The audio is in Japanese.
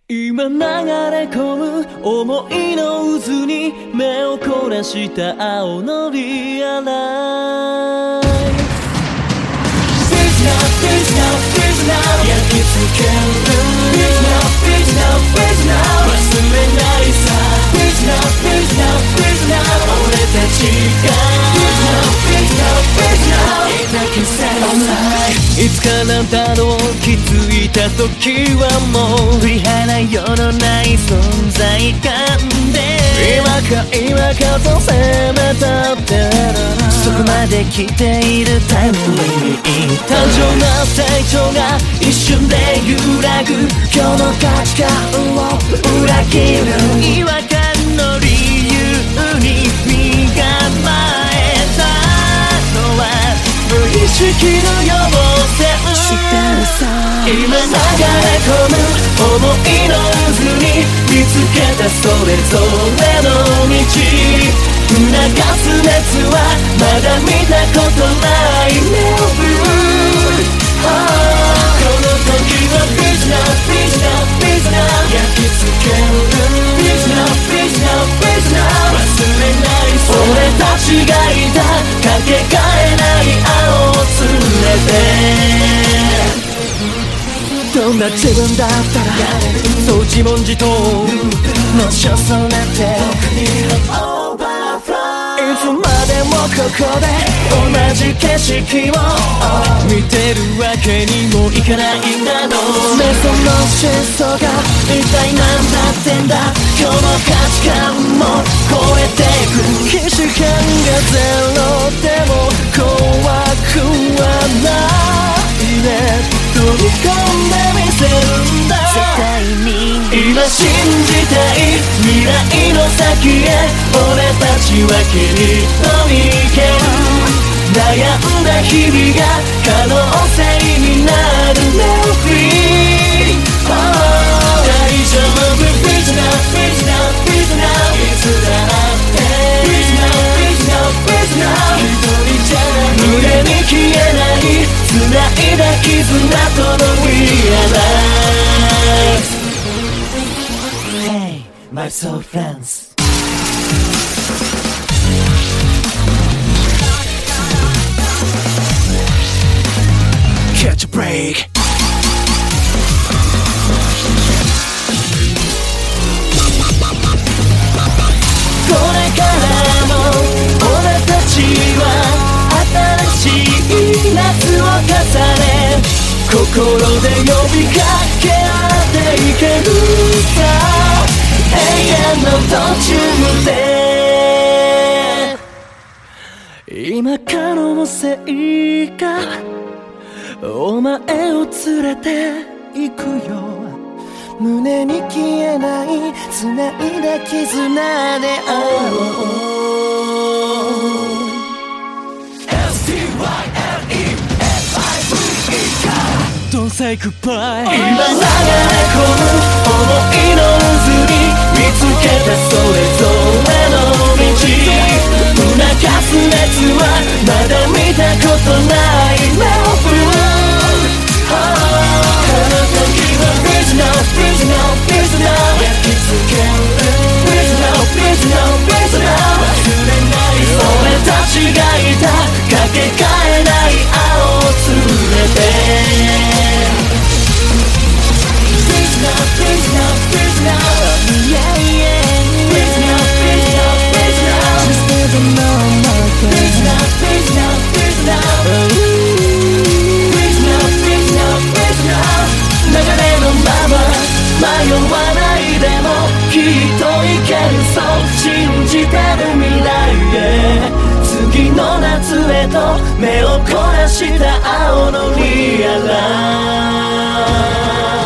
今流れ込む思いの渦に目を凝らした青のリアライズ Freeze now, freeze now, freeze now 焼き付ける Freeze now, freeze now, freeze now 忘れないさ Freeze now, freeze now, freeze now 俺たちが Freeze now, freeze now, freeze now 抱きさいつかなんだろう気づいた時はもう振り払いようのない存在感で今かと責めたってそこまで来ているタイムに単純な成長が一瞬で揺らぐ今日の価値観を裏切る違和感の理由に身構えたのは無意識の予防線今流れ込む思いの渦に見つけたそれぞれの道促す熱はまだ見たことない目を振るこの時は Freeze now, freeze now, freeze now 焼き付ける Freeze now, freeze now, freeze now 忘れない俺たちがいたかけがえない青を連れてどんな自分だったらそう自問自答の所相なんていつまでもここで同じ景色を見てるわけにもいかないんだろうねその真相が一体何だってんだ今日の価値観も超えていく既視感がゼロでも怖くはないね飛び込んでみせるんだ絶対に今信じたい未来の先へ俺たちはきっと行ける悩んだ日々が可能性になる No free、大丈夫 Freeze now, freeze now, freeze now いつだって Freeze now, freeze now, freeze now 一人じゃない胸に消えない繋いだ絆との Realize Hey, my soul friends Catch a breakこれからも俺たちは新しい夏を重ね心で呼びかけ合っていけるか永遠の途中で今からのせいかお前を連れて行くよ胸に消えない繋いだ絆で会おう Don't say goodbye 今流れ込む想いの渦に見つけたそれぞれの道促す熱はまだ見たことない目を振るこの時は Freeze now, freeze now, freeze now 焼き付ける Freeze now, freeze now, freeze now 忘れない俺たちがいたかけがえない青を連れてFreeze now, freeze now, freeze now Yeah, yeah Freeze now, freeze now, freeze now Just never know my friend Freeze now, freeze now, freeze now Freeze now, freeze now, freeze now 流れのまま迷わないでもきっといけるそう信じてる未来へ次の夏へと目を凝らした青のリアライ